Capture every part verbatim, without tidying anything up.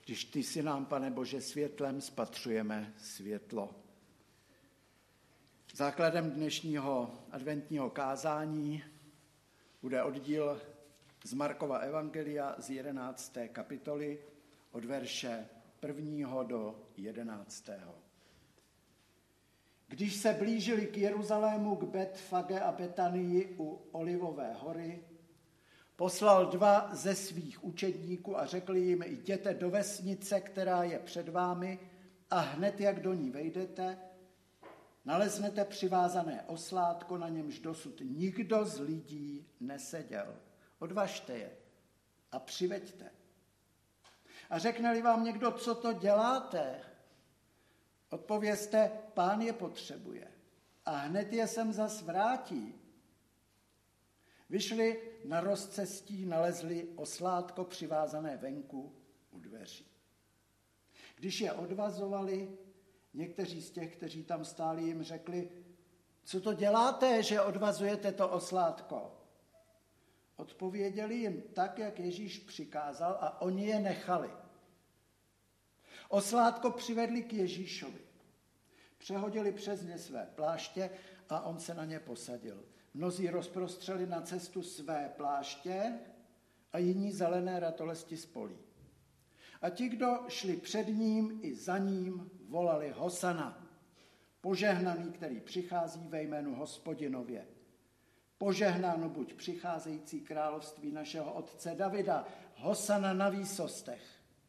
když ty si nám, Pane Bože, světlem spatřujeme světlo. Základem dnešního adventního kázání bude oddíl z Markova evangelia z jedenácté kapitoly od verše prvního do jedenáctého. Když se blížili k Jeruzalému, k Betfage a Betanii u Olivové hory, poslal dva ze svých učedníků a řekl jim, jděte do vesnice, která je před vámi, a hned, jak do ní vejdete, naleznete přivázané oslátko, na němž dosud nikdo z lidí neseděl. Odvažte je a přiveďte. A řekne-li vám někdo, co to děláte, odpovězte, Pán je potřebuje a hned je sem zas vrátí. Vyšli na rozcestí, nalezli oslátko přivázané venku u dveří. Když je odvazovali, někteří z těch, kteří tam stáli, jim řekli, co to děláte, že odvazujete to oslátko? Odpověděli jim tak, jak Ježíš přikázal, a oni je nechali. Oslátko přivedli k Ježíšovi. Přehodili přes ně své pláště a on se na ně posadil. Mnozí rozprostřeli na cestu své pláště a jiní zelené ratolesti z polí. A ti, kdo šli před ním i za ním, volali Hosana, požehnaný, který přichází ve jménu Hospodinově. Požehnáno buď přicházející království našeho otce Davida, Hosana na výsostech.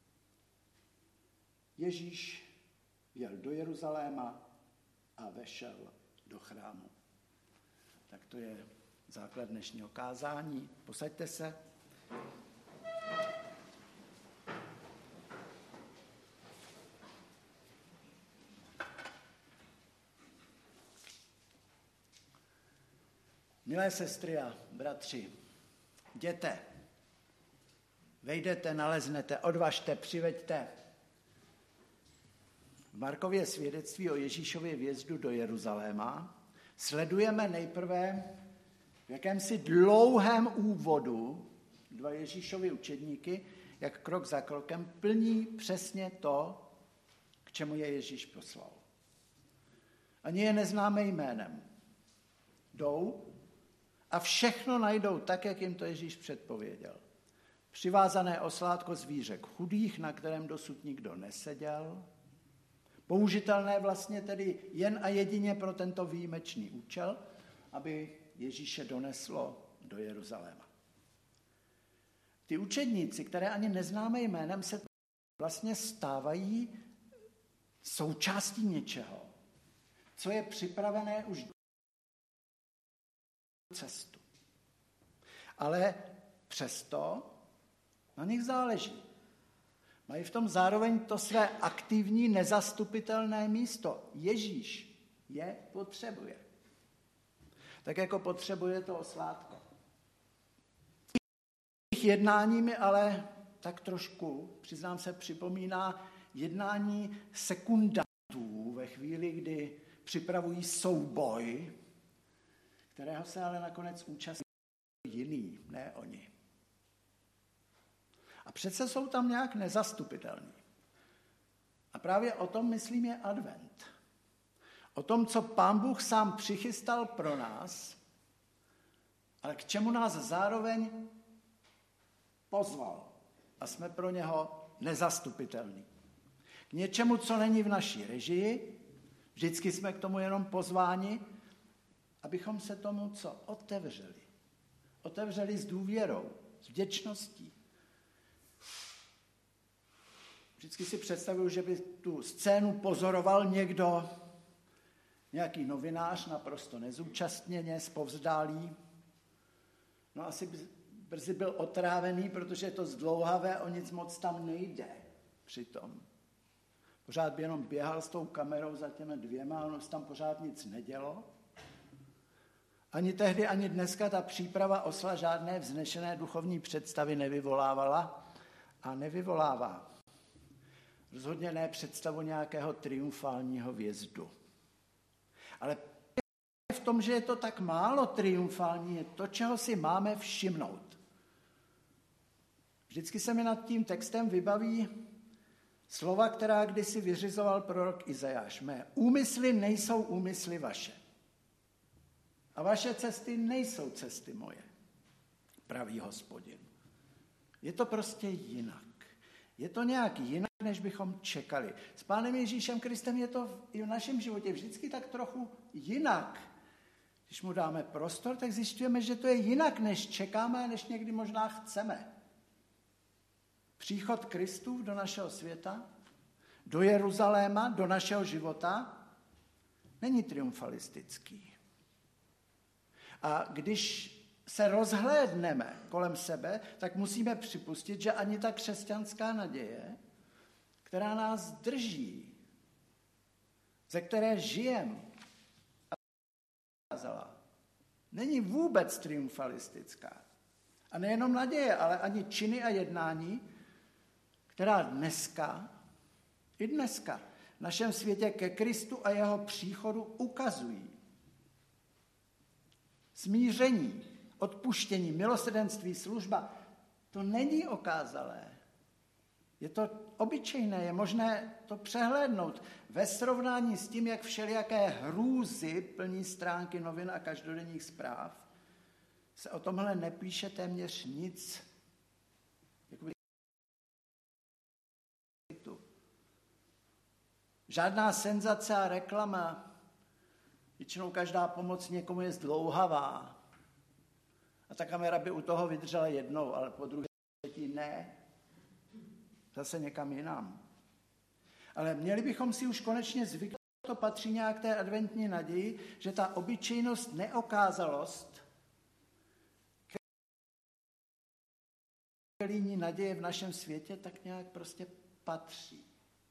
Ježíš vjel do Jeruzaléma a vešel do chrámu. Tak to je základ dnešního kázání. Posaďte se. Milé sestry a bratři, jděte, vejdete, naleznete, odvažte, přiveďte. V Markově svědectví o Ježíšově vjezdu do Jeruzaléma sledujeme nejprve v jakémsi dlouhém úvodu dva Ježíšovy učedníky, jak krok za krokem plní přesně to, k čemu je Ježíš poslal. Ani je neznáme jménem. Jdou a všechno najdou tak, jak jim to Ježíš předpověděl. Přivázané oslátko zvířek chudých, na kterém dosud nikdo neseděl, použitelné vlastně tedy jen a jedině pro tento výjimečný účel, aby Ježíše doneslo do Jeruzaléma. Ty učedníci, které ani neznáme jménem, se vlastně stávají součástí něčeho, co je připravené už cestu. Ale přesto na nich záleží. Mají v tom zároveň to své aktivní, nezastupitelné místo. Ježíš je potřebuje. Tak jako potřebuje to oslátko. Jejich jednání mi ale tak trošku, přiznám se, připomíná jednání sekundantů ve chvíli, kdy připravují souboj, kterého se ale nakonec účastní jiný, ne oni. A přece jsou tam nějak nezastupitelní. A právě o tom, myslím, je advent. O tom, co Pán Bůh sám přichystal pro nás, ale k čemu nás zároveň pozval. A jsme pro něho nezastupitelní. K něčemu, co není v naší režii, vždycky jsme k tomu jenom pozváni, abychom se tomu, co otevřeli. Otevřeli s důvěrou, s vděčností. Vždycky si představuju, že by tu scénu pozoroval někdo, nějaký novinář, naprosto nezúčastněně, zpovzdálí. No asi by brzy byl otrávený, protože je to zdlouhavé, o nic moc tam nejde přitom. Pořád by jenom běhal s tou kamerou za těmi dvěma, ono se tam pořád nic nedělo. Ani tehdy, ani dneska ta příprava osla žádné vznešené duchovní představy nevyvolávala a nevyvolává. Rozhodně ne představu nějakého triumfálního vjezdu. Ale v tom, že je to tak málo triumfální, je to, čeho si máme všimnout. Vždycky se mi nad tím textem vybaví Slova, která kdysi vyřizoval prorok Izajáš. Mé úmysly nejsou úmysly vaše. A vaše cesty nejsou cesty moje, pravý Hospodin. Je to prostě jinak. Je to nějak jinak, než bychom čekali. S Pánem Ježíšem Kristem je to i v našem životě vždycky tak trochu jinak. Když mu dáme prostor, tak zjišťujeme, že to je jinak, než čekáme, než někdy možná chceme. Příchod Kristův do našeho světa, do Jeruzaléma, do našeho života, není triumfalistický. A když se rozhlédneme kolem sebe, tak musíme připustit, že ani ta křesťanská naděje, která nás drží, ze které žijeme, není vůbec triumfalistická. A nejenom naděje, ale ani činy a jednání, která dneska, i dneska, v našem světě ke Kristu a jeho příchodu ukazují. Smíření, odpuštění, milosrdenství, služba, to není okázalé. Je to obyčejné, je možné to přehlédnout ve srovnání s tím, jak všelijaké hrůzy plní stránky novin a každodenních zpráv. Se o tomhle nepíše téměř nic. Jakoby... Žádná senzace a reklama. Většinou každá pomoc někomu je zdlouhavá. A ta kamera by u toho vydržela jednou, ale po druhé třetí ne. Zase někam jinam. Ale měli bychom si už konečně zvyknout, to patří nějak té adventní naději, že ta obyčejnost, neokázalost, kelíní naděje v našem světě, tak nějak prostě patří.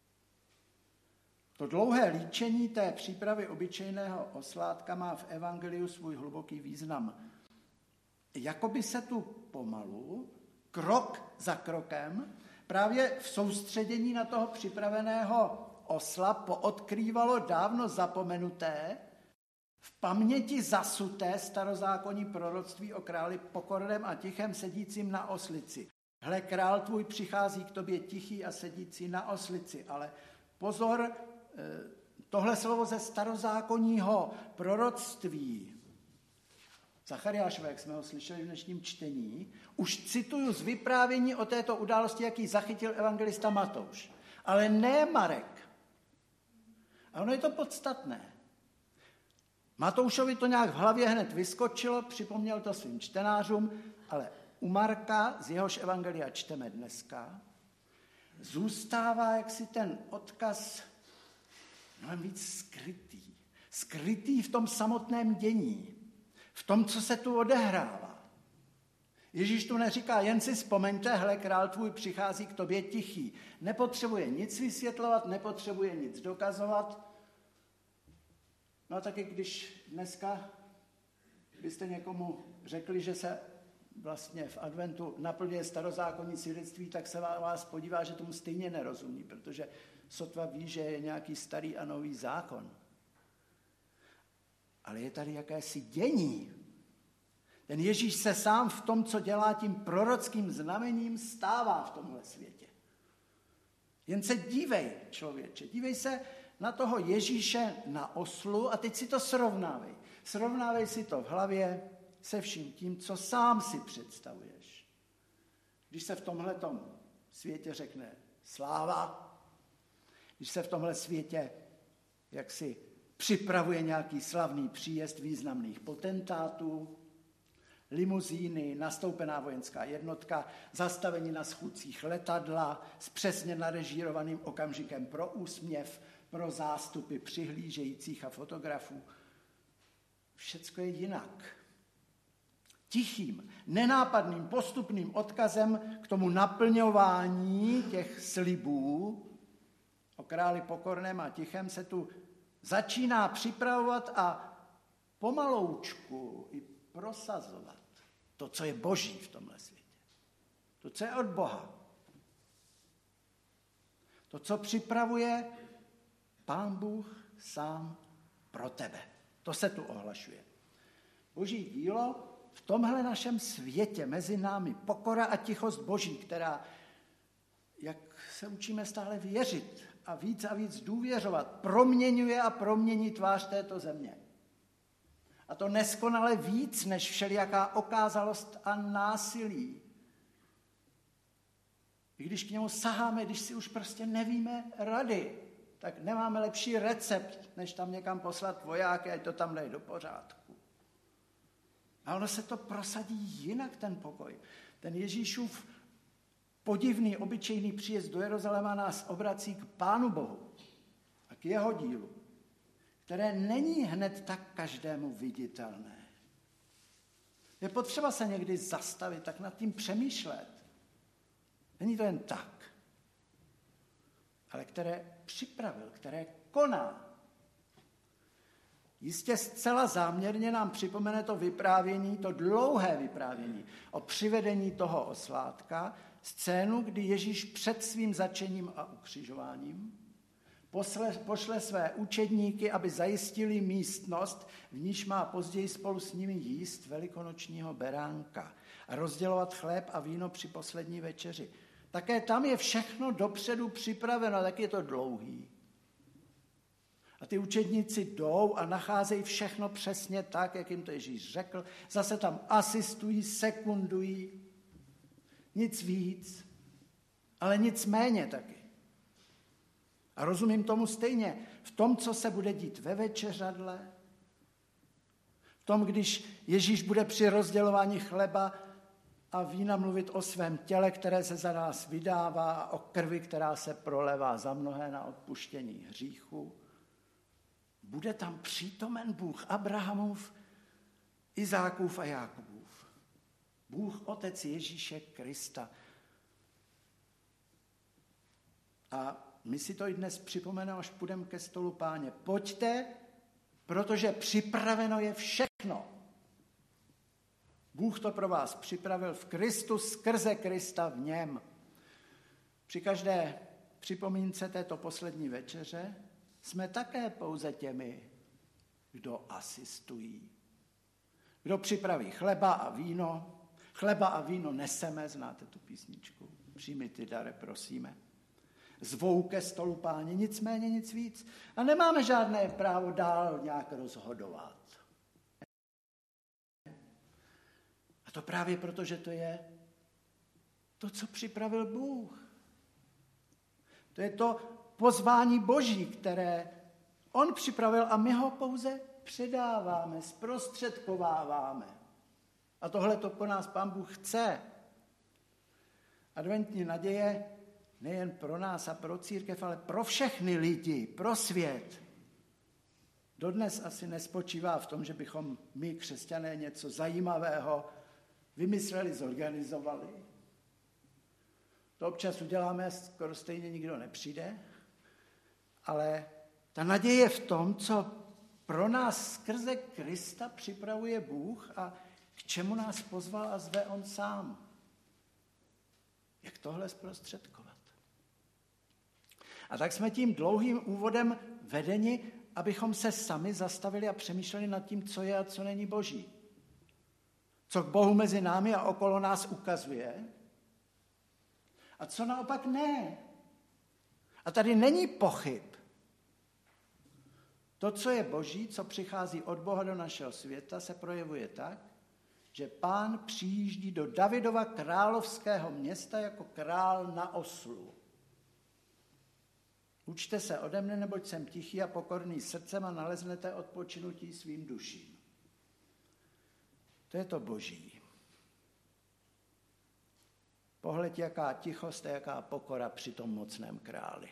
To dlouhé líčení té přípravy obyčejného osládka má v evangeliu svůj hluboký význam. Jakoby se tu pomalu, krok za krokem, právě v soustředění na toho připraveného osla poodkrývalo dávno zapomenuté, v paměti zasuté starozákonní proroctví o králi pokorném a tichém sedícím na oslici. Hle, král tvůj přichází k tobě tichý a sedící na oslici. Ale pozor, tohle slovo ze starozákonního proroctví, Zachariášové, jak jsme ho slyšeli v dnešním čtení, už cituju z vyprávění o této události, jaký zachytil evangelista Matouš. Ale ne Marek. A ono je to podstatné. Matoušovi to nějak v hlavě hned vyskočilo, připomněl to svým čtenářům, ale u Marka, z jehož evangelia čteme dneska, zůstává jaksi ten odkaz mnohem víc skrytý. Skrytý v tom samotném dění. V tom, co se tu odehrává. Ježíš tu neříká, jen si vzpomeňte, hle, král tvůj přichází k tobě tichý. Nepotřebuje nic vysvětlovat, nepotřebuje nic dokazovat. No a taky když dneska byste někomu řekli, že se vlastně v adventu naplňuje starozákonní svědectví, tak se vás podívá, že tomu stejně nerozumí, protože sotva ví, že je nějaký starý a nový zákon. Ale je tady jakési dění. Ten Ježíš se sám v tom, co dělá tím prorockým znamením, stává v tomhle světě. Jen se dívej, člověče, dívej se na toho Ježíše na oslu a teď si to srovnávej. Srovnávej si to v hlavě se vším tím, co sám si představuješ. Když se v tomhletom světě řekne sláva, když se v tomhle světě jaksi připravuje nějaký slavný příjezd významných potentátů, limuzíny, nastoupená vojenská jednotka, zastavení na schůdcích letadla s přesně narežírovaným okamžikem pro úsměv, pro zástupy přihlížejících a fotografů. Všecko je jinak. Tichým, nenápadným, postupným odkazem k tomu naplňování těch slibů o králi pokorném a tichém se tu začíná připravovat a pomaloučku i prosazovat to, co je boží v tomhle světě. To, co je od Boha. To, co připravuje Pán Bůh sám pro tebe. To se tu ohlašuje. Boží dílo v tomhle našem světě mezi námi, pokora a tichost Boží, která jak se učíme stále věřit a víc a víc důvěřovat, proměňuje a promění tvář této země. A to neskonale víc než všelijaká okázalost a násilí. I když k němu saháme, když si už prostě nevíme rady, tak nemáme lepší recept, než tam někam poslat vojáky, ať to tam dají do pořádku. A ono se to prosadí jinak, ten pokoj. Ten Ježíšův podivný, obyčejný příjezd do Jeruzaléma nás obrací k Pánu Bohu a k jeho dílu, které není hned tak každému viditelné. Je potřeba se někdy zastavit, tak nad tím přemýšlet. Není to jen tak, ale které připravil, které koná. Jistě zcela záměrně nám připomene to vyprávění, to dlouhé vyprávění o přivedení toho oslátka, scénu, kdy Ježíš před svým začením a ukřižováním posle, pošle své učedníky, aby zajistili místnost, v níž má později spolu s nimi jíst velikonočního beránka a rozdělovat chléb a víno při poslední večeři. Také tam je všechno dopředu připraveno, tak je to dlouhý. A ty učedníci jdou a nacházejí všechno přesně tak, jak jim to Ježíš řekl. Zase tam asistují, sekundují, nic víc, ale nic méně taky. A rozumím tomu stejně v tom, co se bude dít ve večeřadle, v tom, když Ježíš bude při rozdělování chleba a vína mluvit o svém těle, které se za nás vydává, a o krvi, která se prolevá za mnohé na odpuštění hříchu. Bude tam přítomen Bůh Abrahamův, Izákův a Jákobův. Bůh Otec Ježíše Krista. A my si to i dnes připomeneme, až půjdeme ke stolu Páně. Pojďte, protože připraveno je všechno. Bůh to pro vás připravil v Kristu, skrze Krista v něm. Při každé připomínce této poslední večeře jsme také pouze těmi, kdo asistují. Kdo připraví chleba a víno. Chleba a víno neseme, znáte tu písničku. Přijmi ty dare, prosíme. Zvou ke stolu Páně, nicméně nic víc. A nemáme žádné právo dál nějak rozhodovat. A to právě proto, že to je to, co připravil Bůh. To je to pozvání Boží, které on připravil a my ho pouze předáváme, zprostředkováváme. A tohle to po nás Pán Bůh chce. Adventní naděje nejen pro nás a pro církev, ale pro všechny lidi, pro svět. Dodnes asi nespočívá v tom, že bychom my, křesťané, něco zajímavého vymysleli, zorganizovali. To občas uděláme, skoro stejně nikdo nepřijde, ale ta naděje je v tom, co pro nás skrze Krista připravuje Bůh a k čemu nás pozval a zve on sám. Jak tohle zprostředkovat? A tak jsme tím dlouhým úvodem vedeni, abychom se sami zastavili a přemýšleli nad tím, co je a co není Boží. Co k Bohu mezi námi a okolo nás ukazuje a co naopak ne. A tady není pochyb. To, co je Boží, co přichází od Boha do našeho světa, se projevuje tak, že Pán přijíždí do Davidova královského města jako král na oslu. Učte se ode mne, neboť jsem tichý a pokorný srdcem a naleznete odpočinutí svým duším. To je to Boží. Pohled, jaká tichost a jaká pokora při tom mocném králi.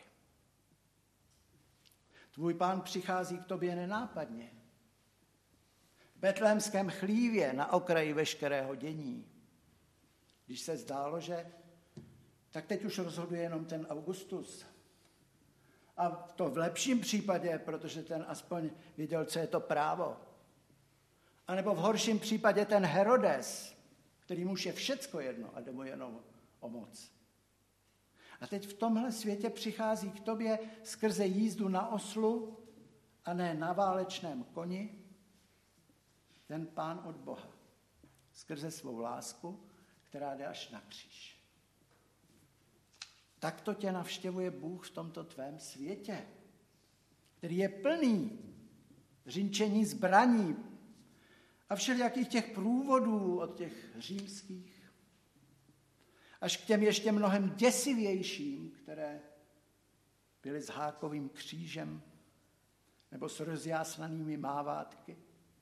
Tvůj Pán přichází k tobě nenápadně. V betlémském chlívě na okraji veškerého dění. Když se zdálo, že tak teď už rozhoduje jenom ten Augustus. A to v lepším případě, protože ten aspoň věděl, co je to právo. A nebo v horším případě ten Herodes, který muž je všecko jedno a jde mu jenom o moc. A teď v tomhle světě přichází k tobě skrze jízdu na oslu a ne na válečném koni ten Pán od Boha. Skrze svou lásku, která jde až na kříž. takto tě navštěvuje Bůh v tomto tvém světě, který je plný řinčení zbraní a všelijakých těch průvodů od těch římských až k těm ještě mnohem děsivějším, které byly s hákovým křížem nebo s rozjásnanými mávátky.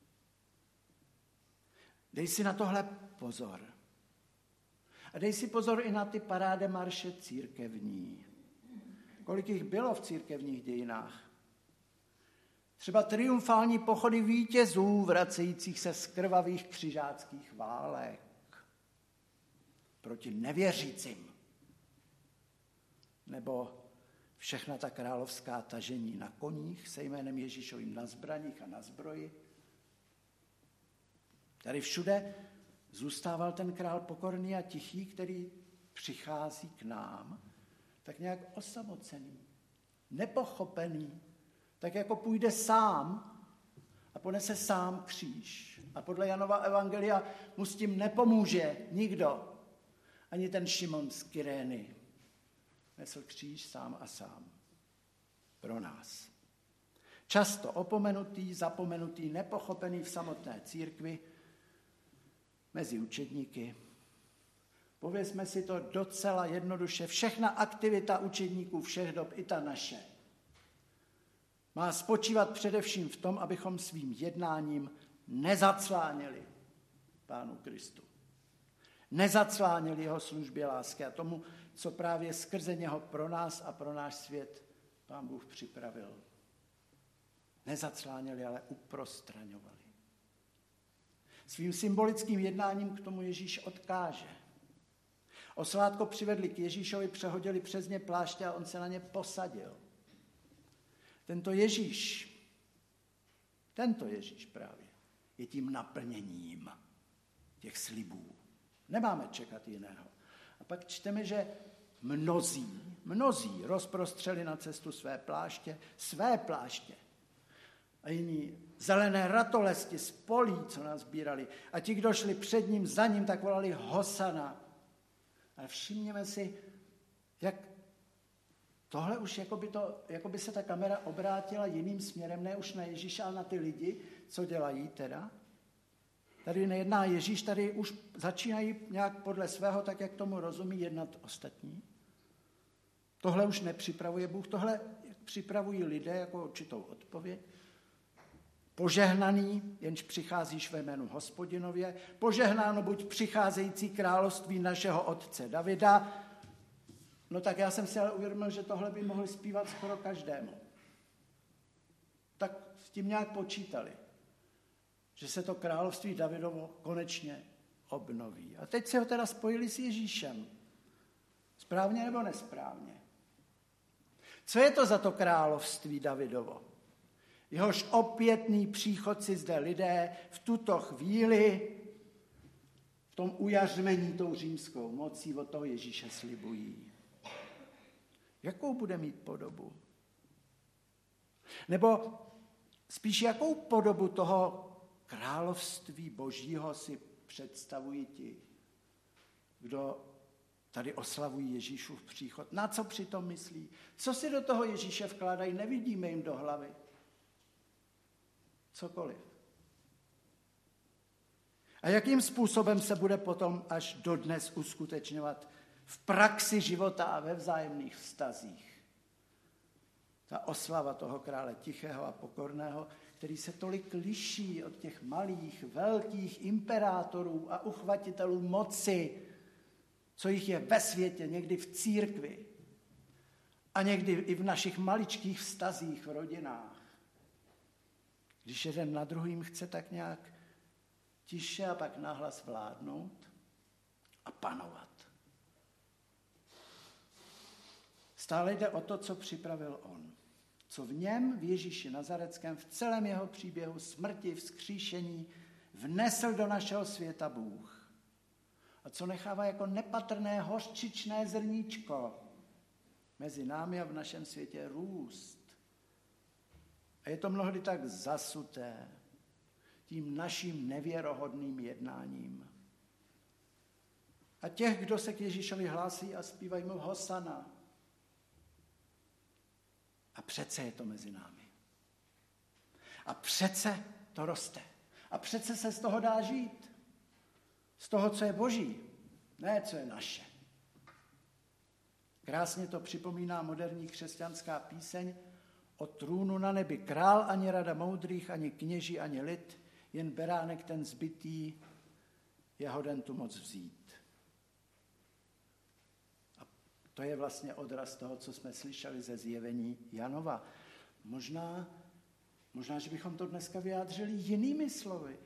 Dej si na tohle pozor. A dej si pozor i na ty paráde marše církevní. Kolik jich bylo v církevních dějinách? Třeba triumfální pochody vítězů, vracejících se z krvavých křižáckých válek proti nevěřícím. Nebo všechna ta královská tažení na koních se jménem Ježíšovým na zbraních a na zbroji. Tady všude zůstával ten král pokorný a tichý, který přichází k nám, tak nějak osamocený, nepochopený, tak jako půjde sám a ponese sám kříž. A podle Janova evangelia mu s tím nepomůže nikdo, ani ten Šimon z Kyrény. Nesl kříž sám a sám. Pro nás. Často opomenutý, zapomenutý, nepochopený v samotné církvi, mezi učedníky. Povězme si to docela jednoduše. Všechna aktivita učedníků všech dob, i ta naše, má spočívat především v tom, abychom svým jednáním nezacláněli Pánu Kristu. Nezacláněli jeho službě lásky a tomu, co právě skrze něho pro nás a pro náš svět Pán Bůh připravil. Nezacláněli, ale uprostraňovali. Svým symbolickým jednáním k tomu Ježíš odkáže. Oslátko přivedli k Ježíšovi, přehodili přes ně pláště a on se na ně posadil. Tento Ježíš, tento Ježíš právě, je tím naplněním těch slibů. Nemáme čekat jiného. A pak čteme, že mnozí, mnozí rozprostřeli na cestu své pláště, své pláště. A jiní zelené ratolesti z polí, co nás sbírali. A ti, kdo šli před ním, za ním, tak volali Hosana. Ale všimněme si, jak tohle už jako by, to, jako by se ta kamera obrátila jiným směrem, ne už na Ježíše, ale na ty lidi, co dělají teda. Tady nejedná Ježíš, tady už začínají nějak podle svého, tak jak tomu rozumí, jednat ostatní. Tohle už nepřipravuje Bůh, tohle připravují lidé jako určitou odpověď. Požehnaný, jenž přicházíš ve jménu Hospodinově, požehnáno buď přicházející království našeho otce Davida. No tak já jsem si ale uvědomil, že tohle by mohli zpívat skoro každému. Tak s tím nějak počítali, že se to království Davidovo konečně obnoví. A teď se ho teda spojili s Ježíšem. Správně nebo nesprávně? Co je to za to království Davidovo? Jehož opětný příchod si zde lidé v tuto chvíli v tom ujařmení tou římskou mocí od toho Ježíše slibují. Jakou bude mít podobu? Nebo spíš jakou podobu toho království Božího si představují ti, kdo tady oslavují Ježíšův příchod? Na co přitom myslí? Co si do toho Ježíše vkládají? Nevidíme jim do hlavy. Cokoliv. A jakým způsobem se bude potom až dodnes uskutečňovat v praxi života a ve vzájemných vztazích ta oslava toho krále tichého a pokorného, který se tolik liší od těch malých, velkých imperátorů a uchvatitelů moci, co jich je ve světě, někdy v církvi a někdy i v našich maličkých vztazích v rodinách. Když jeden na druhým chce tak nějak tiše a pak nahlas vládnout a panovat. Stále jde o to, co připravil on. Co v něm, v Ježíši Nazareckém, v celém jeho příběhu smrti, vzkříšení, vnesl do našeho světa Bůh. A co nechává jako nepatrné hořčičné zrníčko mezi námi a v našem světě růst. A je to mnohdy tak zasuté tím naším nevěrohodným jednáním. A těch, kdo se k Ježíšovi hlásí a zpívají mu Hosana, přece je to mezi námi. A přece to roste. A přece se z toho dá žít. Z toho, co je boží, ne co je naše. Krásně to připomíná moderní křesťanská píseň o trůnu na nebi. Král ani rada moudrých, ani kněží, ani lid, jen beránek ten zbytý je hoden tu moc vzít. A to je vlastně odraz toho, co jsme slyšeli ze zjevení Janova. Možná, možná, že bychom to dneska vyjádřili jinými slovy.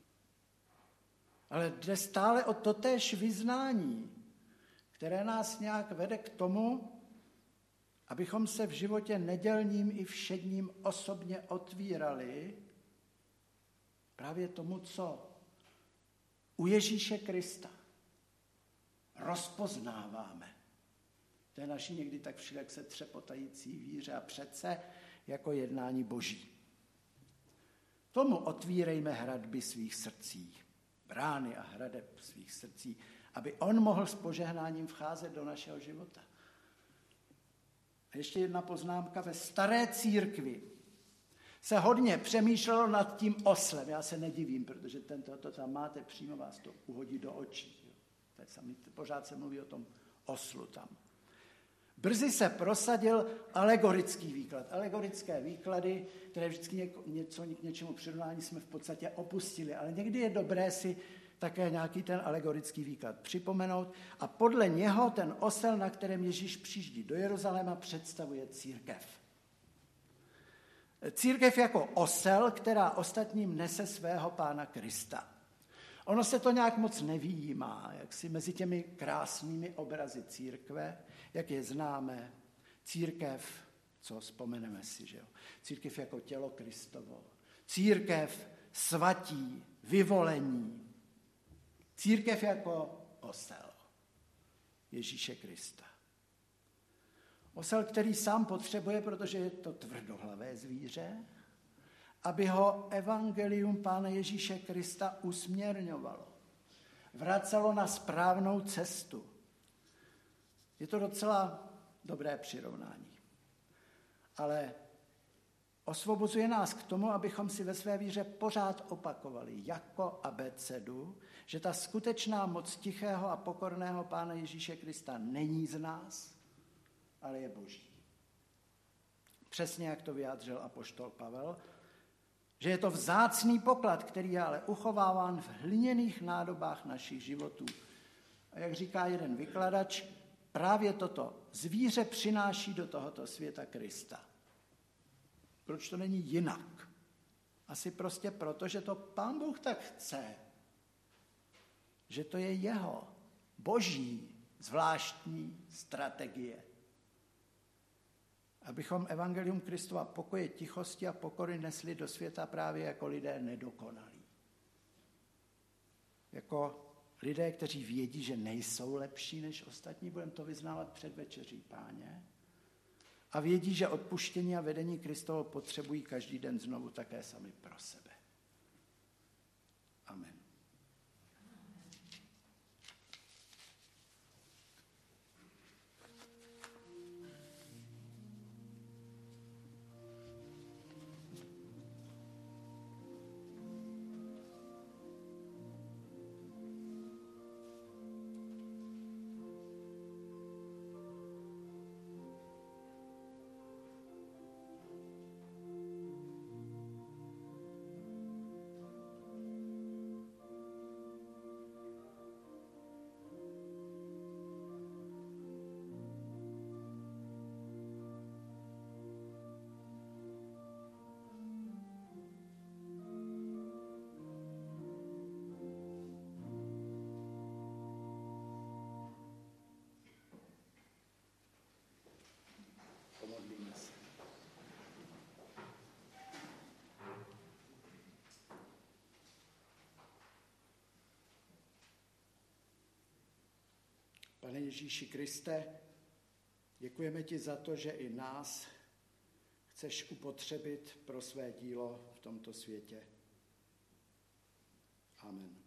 Ale jde stále o totéž vyznání, které nás nějak vede k tomu, abychom se v životě nedělním i všedním osobně otvírali právě tomu, co u Ježíše Krista rozpoznáváme. To je naší někdy tak všelijak se třepotající víře a přece jako jednání boží. Tomu otvírejme hradby svých srdcí, brány a hradeb svých srdcí, aby on mohl s požehnáním vcházet do našeho života. A ještě jedna poznámka. Ve staré církvi se hodně přemýšlelo nad tím oslem. Já se nedivím, protože tento to tam máte, přímo vás to uhodí do očí. Jo. To je samý, pořád se mluví o tom oslu tam. Brzy se prosadil alegorický výklad. Alegorické výklady, které vždycky něko, něco k něčemu přirovnání jsme v podstatě opustili, ale někdy je dobré si také nějaký ten alegorický výklad připomenout a podle něho ten osel, na kterém Ježíš přijíždí do Jeruzaléma, představuje církev. Církev jako osel, která ostatním nese svého Pána Krista. Ono se to nějak moc nevyjímá, jak si mezi těmi krásnými obrazy církve, jak je známe, církev, co vzpomeneme si, že jo? Církev jako tělo Kristovo, církev svatí, vyvolení, církev jako osel Ježíše Krista. Osel, který sám potřebuje, protože je to tvrdohlavé zvíře, aby ho evangelium Pána Ježíše Krista usměrňovalo, vracelo na správnou cestu. Je to docela dobré přirovnání. Ale osvobozuje nás k tomu, abychom si ve své víře pořád opakovali jako abecedu, že ta skutečná moc tichého a pokorného Pána Ježíše Krista není z nás, ale je boží. Přesně jak to vyjádřil apoštol Pavel, že je to vzácný poklad, který je ale uchováván v hliněných nádobách našich životů. A jak říká jeden vykladač, právě toto zvíře přináší do tohoto světa Krista. Proč to není jinak? Asi prostě proto, že to Pán Bůh tak chce. Že to je jeho boží zvláštní strategie. Abychom evangelium Kristova pokoje, tichosti a pokory nesli do světa právě jako lidé nedokonalí. Jako lidé, kteří vědí, že nejsou lepší než ostatní, budeme to vyznávat před večeří Páně, a vědí, že odpuštění a vedení Kristovo potřebují každý den znovu také sami pro sebe. Amen. Pomodlíme se. Pane Ježíši Kriste, děkujeme ti za to, že i nás chceš upotřebit pro své dílo v tomto světě. Amen.